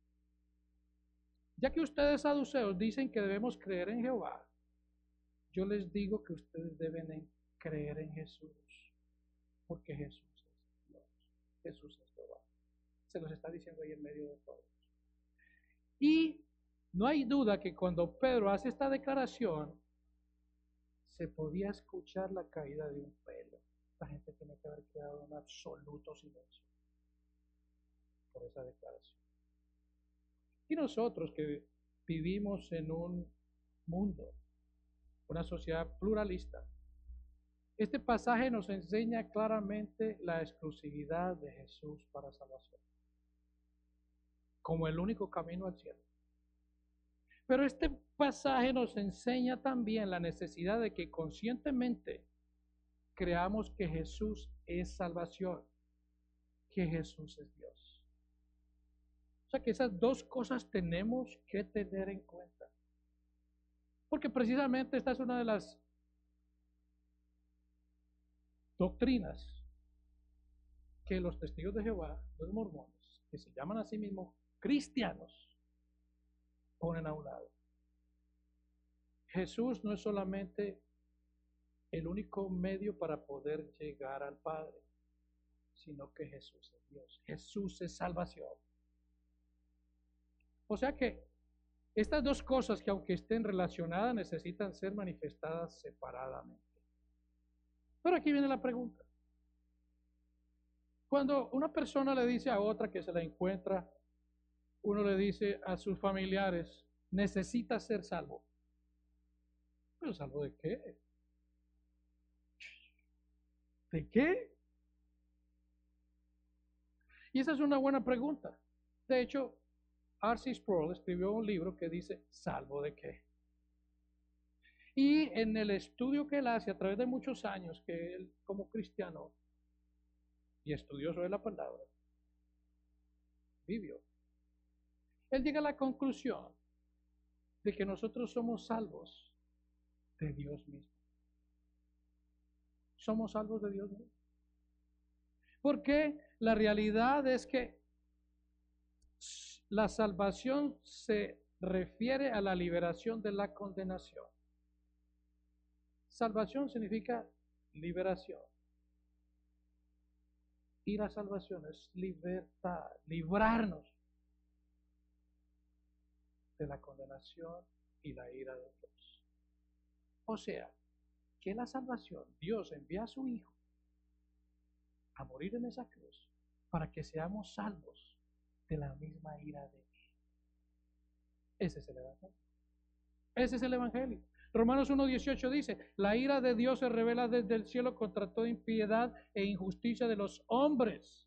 ya que ustedes saduceos dicen que debemos creer en Jehová, yo les digo que ustedes deben creer en Jesús, porque Jesús es Dios, Jesús es Jehová. Se los está diciendo ahí en medio de todos. Y no hay duda que cuando Pedro hace esta declaración, se podía escuchar la caída de un pelo. La gente tiene que haber quedado en absoluto silencio. por esa declaración. Y nosotros que vivimos en un mundo, una sociedad pluralista, este pasaje nos enseña claramente la exclusividad de Jesús para salvación, como el único camino al cielo. Pero este pasaje nos enseña también la necesidad de que conscientemente creamos que Jesús es salvación, que Jesús es Dios. O sea que esas dos cosas tenemos que tener en cuenta. Porque precisamente esta es una de las doctrinas que los testigos de Jehová, los mormones, que se llaman a sí mismos cristianos, ponen a un lado. Jesús no es solamente el único medio para poder llegar al Padre, sino que Jesús es Dios. Jesús es salvación. O sea que estas dos cosas, que aunque estén relacionadas, necesitan ser manifestadas separadamente. Pero aquí viene la pregunta. Cuando una persona le dice a otra que se la encuentra, uno le dice a sus familiares, necesita ser salvo. ¿Pero salvo de qué? ¿De qué? Y esa es una buena pregunta. De hecho, R.C. Sproul escribió un libro que dice, ¿salvo de qué? Y en el estudio que él hace a través de muchos años, que él como cristiano y estudioso de la palabra, vivió, él llega a la conclusión de que nosotros somos salvos de Dios mismo. Somos salvos de Dios mismo. Porque la realidad es que la salvación se refiere a la liberación de la condenación. Salvación significa liberación. Y la salvación es libertad, librarnos de la condenación y la ira de Dios. O sea, que la salvación, Dios envía a su Hijo a morir en esa cruz para que seamos salvos de la misma ira de Él. Ese es el Evangelio. Ese es el Evangelio. Romanos 1:18 dice, la ira de Dios se revela desde el cielo contra toda impiedad e injusticia de los hombres.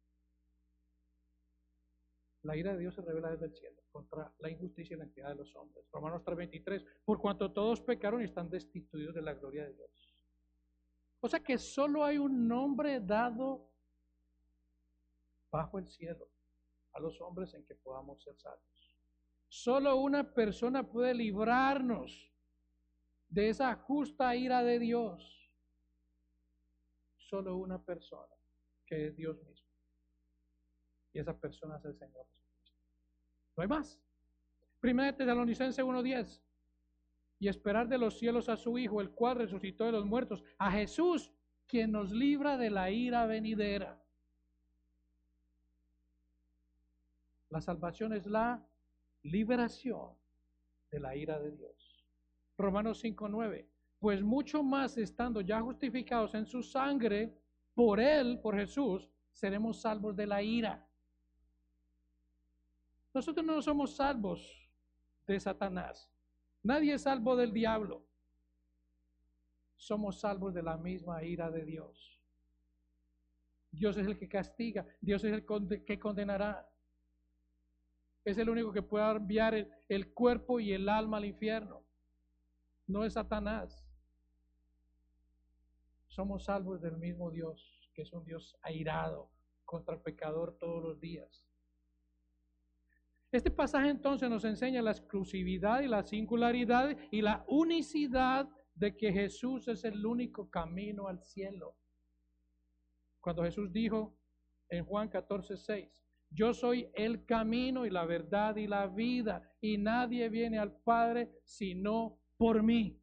La ira de Dios se revela desde el cielo contra la injusticia y la impiedad de los hombres. Romanos 3:23, por cuanto todos pecaron y están destituidos de la gloria de Dios. O sea que solo hay un nombre dado bajo el cielo a los hombres en que podamos ser salvos. Solo una persona puede librarnos de esa justa ira de Dios. Solo una persona, que es Dios mismo. Y esa persona es el Señor Jesucristo. No hay más. 1 Tesalonicenses 1:10. Y esperar de los cielos a su Hijo, el cual resucitó de los muertos, a Jesús, quien nos libra de la ira venidera. La salvación es la liberación de la ira de Dios. Romanos 5:9. Pues mucho más estando ya justificados en su sangre, por Él, por Jesús, seremos salvos de la ira. Nosotros no somos salvos de Satanás. Nadie es salvo del diablo. Somos salvos de la misma ira de Dios. Dios es el que castiga. Dios es el que condenará. Es el único que puede enviar el cuerpo y el alma al infierno. No es Satanás. Somos salvos del mismo Dios, que es un Dios airado contra el pecador todos los días. Este pasaje entonces nos enseña la exclusividad y la singularidad y la unicidad de que Jesús es el único camino al cielo. Cuando Jesús dijo en Juan 14:6, yo soy el camino y la verdad y la vida, y nadie viene al Padre sino por mí.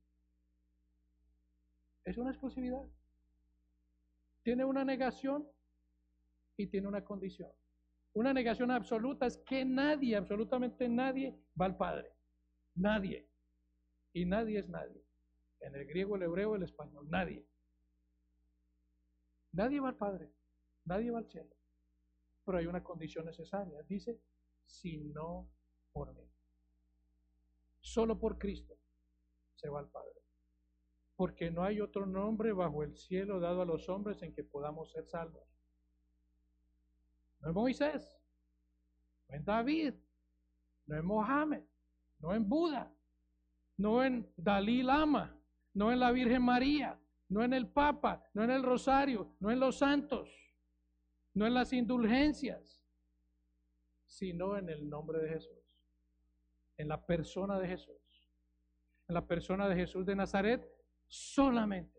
Es una exclusividad. Tiene una negación y tiene una condición. Una negación absoluta es que nadie, absolutamente nadie, va al Padre. Nadie. Y nadie es nadie. En el griego, el hebreo, el español, nadie. Nadie va al Padre. Nadie va al cielo. pero hay una condición necesaria. Dice, sino por mí. Solo por Cristo se va al Padre. Porque no hay otro nombre bajo el cielo dado a los hombres en que podamos ser salvos. No es Moisés, no es David, no es Mohammed, no en Buda, no en Dalí Lama, no en la Virgen María, no en el Papa, no en el Rosario, no en los santos, no en las indulgencias, sino en el nombre de Jesús, en la persona de Jesús, en la persona de Jesús de Nazaret, solamente,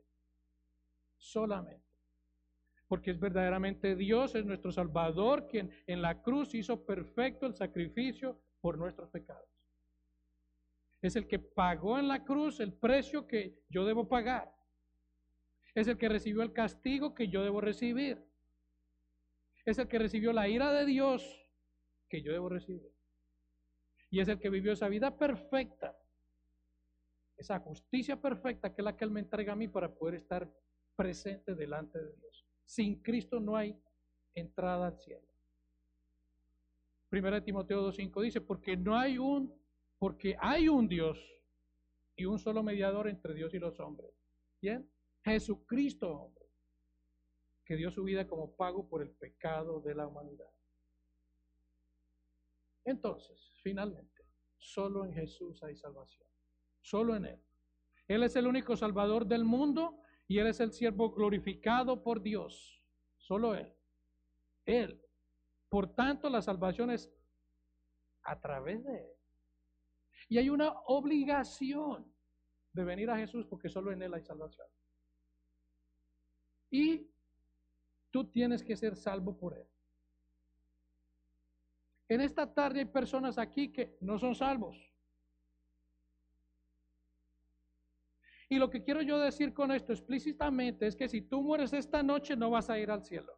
porque es verdaderamente Dios, es nuestro Salvador, quien en la cruz hizo perfecto el sacrificio por nuestros pecados. Es el que pagó en la cruz el precio que yo debo pagar. Es el que recibió el castigo que yo debo recibir. Es el que recibió la ira de Dios que yo debo recibir. Y es el que vivió esa vida perfecta, esa justicia perfecta que es la que Él me entrega a mí para poder estar presente delante de Dios. Sin Cristo no hay entrada al cielo. 1 Timoteo 2:5 dice, porque hay un Dios y un solo mediador entre Dios y los hombres. ¿Bien? Jesucristo, hombre, que dio su vida como pago por el pecado de la humanidad. Entonces, finalmente, solo en Jesús hay salvación. Solo en Él. Él es el único Salvador del mundo y Él es el siervo glorificado por Dios. Solo Él. Él. Por tanto, la salvación es a través de Él. Y hay una obligación de venir a Jesús porque solo en Él hay salvación. Y tú tienes que ser salvo por Él. En esta tarde hay personas aquí que no son salvos. Y lo que quiero yo decir con esto explícitamente es que si tú mueres esta noche no vas a ir al cielo.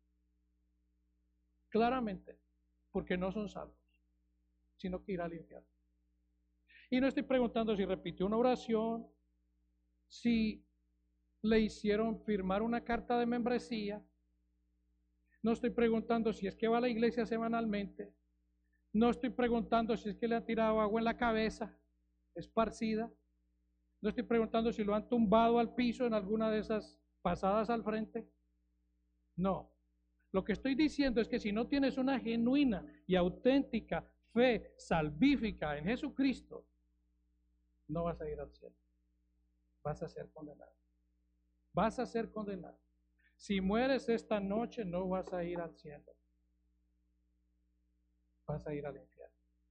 Claramente, porque no son salvos, sino que irá al infierno. Y no estoy preguntando si repitió una oración, si le hicieron firmar una carta de membresía. No estoy preguntando si es que va a la iglesia semanalmente. No estoy preguntando si es que le han tirado agua en la cabeza, esparcida. No estoy preguntando si lo han tumbado al piso en alguna de esas pasadas al frente. No. Lo que estoy diciendo es que si no tienes una genuina y auténtica fe salvífica en Jesucristo, no vas a ir al cielo. Vas a ser condenado. Vas a ser condenado. Si mueres esta noche, no vas a ir al cielo. Vas a ir al infierno.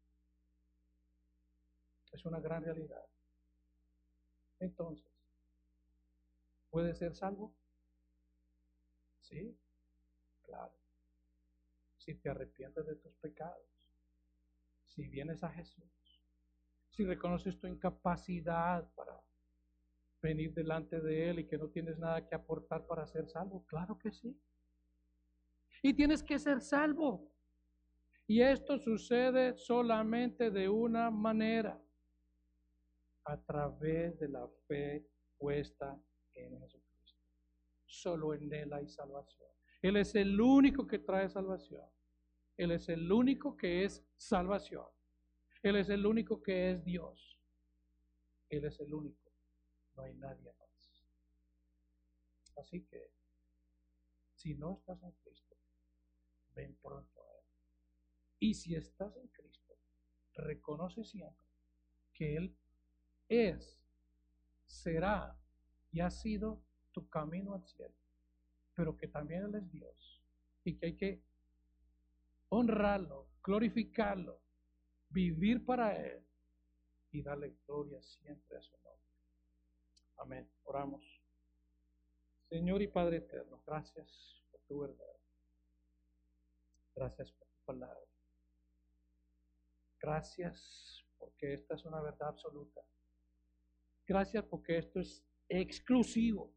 Es una gran realidad. Entonces, ¿puedes ser salvo? Sí, claro. Si te arrepientes de tus pecados, si vienes a Jesús, si reconoces tu incapacidad para venir delante de Él y que no tienes nada que aportar para ser salvo, claro que sí. Y tienes que ser salvo. Y esto sucede solamente de una manera, a través de la fe puesta en Jesucristo. Solo en Él hay salvación. Él es el único que trae salvación. Él es el único que es salvación. Él es el único que es Dios. Él es el único. No hay nadie más. Así que, si no estás en Cristo, ven pronto a Él. Y si estás en Cristo, reconoce siempre que Él es, será y ha sido tu camino al cielo, pero que también Él es Dios y que hay que honrarlo, glorificarlo, vivir para Él y darle gloria siempre a su nombre. Amén. Oramos. Señor y Padre eterno, gracias por tu verdad. Gracias por tu palabra. Gracias porque esta es una verdad absoluta. Gracias porque esto es exclusivo